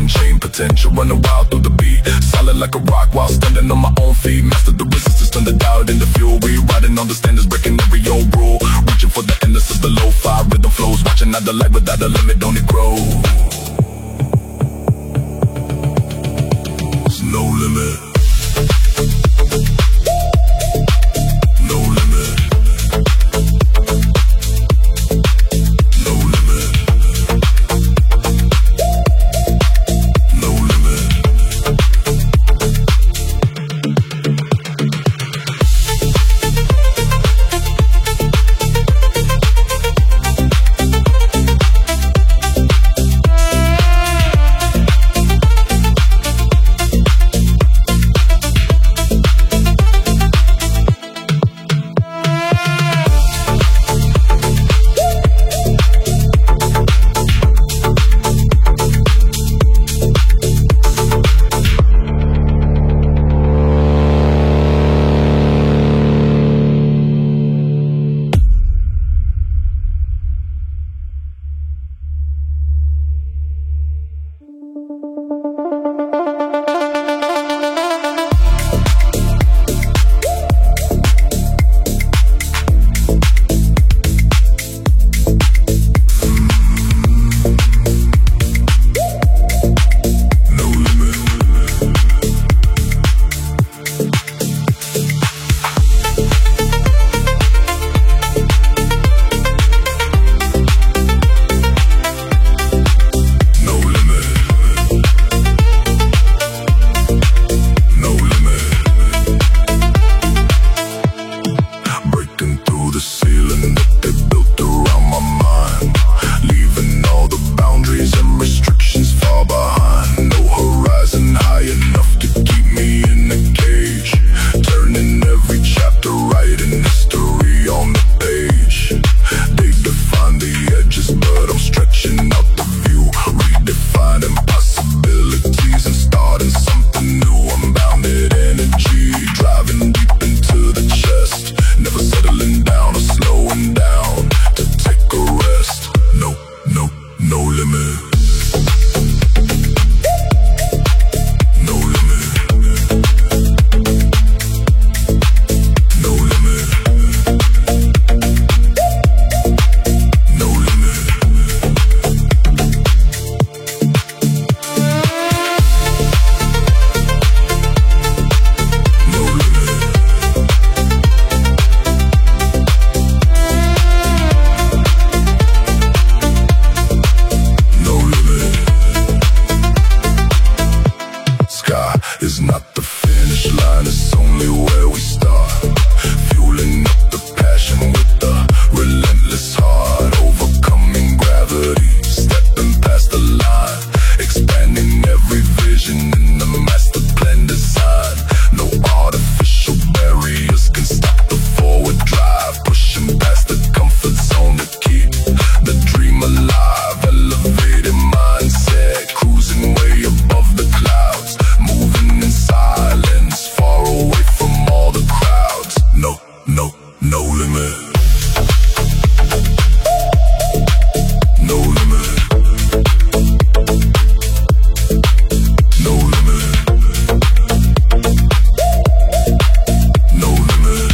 unchained potential, running wild through the beat. Solid like a rock while standing on my own feet. Master the resistance, turn the doubt into fuel. We riding on the standards, breaking every old rule. Reaching for the endless of the lo-fi rhythm flows. Watching out the light without a limit, don't it grow? There's no limit. No limit. No limit. No limit. Is not the finish line, it's only where we start. Fueling up the passion with the relentless heart. Overcoming gravity, stepping past the line. Expanding every vision in the master plan design. No artificial barriers can stop the forward drive. Pushing past the comfort zone to keep the dream alive. Elevated mindset, cruising way above the clouds. Moving in silence, far away from all the crowds. No, no, no limit. No limit. No limit. No limit.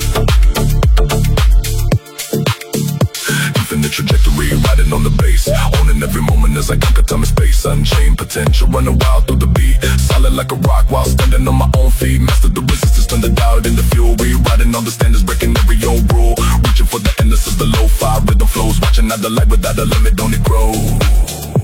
Infinite trajectory, riding on the bass. Owning every moment as I conquer time and space. Unchained potential, running wild through the beat. Solid like a rock while standing on my own feet. Master the resistance, turn the doubt into fuel. We riding on the standards, breaking every old rule. Reaching for the endless of the lo-fi rhythm flows. Watching out the light without a limit, don't it grow?